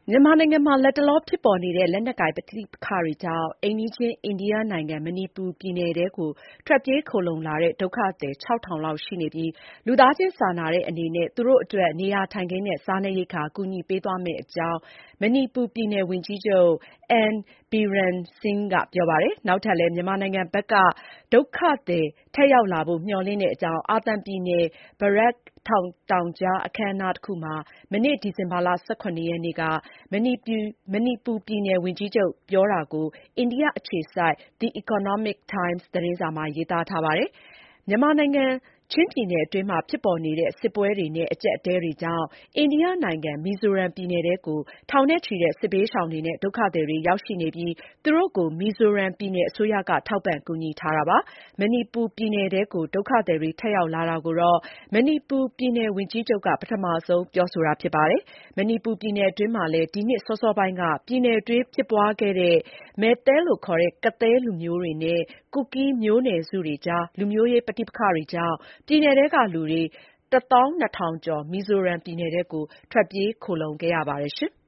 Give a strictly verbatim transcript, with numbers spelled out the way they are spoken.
မြန်မာနိုင်ငံမှာ လတ်တလောဖြစ်ပေါ်နေတဲ့ လက်နက်ကိုင်ပဋိပက္ခတွေကြောင့် အိမ်နီးချင်း အိန္ဒိယနိုင်ငံ မဏိပူပြည်နယ်ထဲကို ထွက်ပြေးခိုလှုံလာတဲ့ ဒုက္ခသည် ခြောက်ထောင်လောက်ရှိနေပြီး လူသားချင်းစာနာတဲ့အနေနဲ့ သူတို့အတွက် နေရာထိုင်ခင်းနဲ့ စားနပ်ရိက္ခာ ကူညီပေးသွားမယ့်အကြောင်း မဏိပူပြည်နယ် ဝန်ကြီးချုပ် N. Biren Singh ကပြောပါတယ်။ နောက်ထပ်လည်း မြန်မာနိုင်ငံဘက်က ဒုက္ခသည် ထပ်ရောက်လာဖို့ မျှော်လင့်တဲ့အကြောင်း အာသံပြည်နယ် Barrack တောင်ကြား အခမ်းအနားတခုမှာ မနေ့ ဒီဇင်ဘာလ ၁၇ ရက်နေ့က မဏိပူပြည်နယ် ဝန်ကြီးချုပ် ပြောတာကို အိန္ဒိယအခြေစိုက် The Economic Times သတင်းစာမှာ ရေးသားထားပါတယ်။ မြန်မာနိုင်ငံ ချင်းပြည်နယ်အတွင်းမှာ ဖြစ်ပေါ်နေတဲ့ စစ်ပွဲတွေနဲ့ အကျပ်အတည်းတွေကြောင့် အိန္ဒိယနိုင်ငံ မီဇိုရမ်ပြည်နယ်ထဲကို ထောင်နဲ့ချီတဲ့ စစ်ဘေးရှောင်တွေနဲ့ ဒုက္ခသည်တွေ ရောက်ရှိနေပြီး သူတို့ကို မီဇိုရမ်ပြည်နယ်အစိုးရက ထောက်ပံ့ကူညီထားတာပါ။ မဏိပူပြည်နယ်ထဲကို ဒုက္ခသည်တွေ ထပ်ရောက်လာတာကိုတော့ မဏိပူပြည်နယ် ဝန်ကြီးချုပ်က ပထမဆုံးပြောဆိုတာဖြစ်ပါတယ်။ မဏိပူပြည်နယ်အတွင်းမှာလည်း ဒီနှစ်စောစောပိုင်းက ပြည်နယ်တွင်းဖြစ်ပွားခဲ့တဲ့ မယ်သဲလို့ခေါ်တဲ့ ကသည်းလူမျိုးတွေနဲ့ ကူကီးမျိုးနွယ်စုတွေကြား လူမျိုးရေးပဋိပက္ခတွေကြောင့် ပြည်နယ်ထဲက လူတွေ တသောင်းနှစ်ထောင်ကျော် မီဇိုရမ်ပြည်နယ်ထဲကို ထွက်ပြေးခိုလှုံခဲ့ရပါတယ်။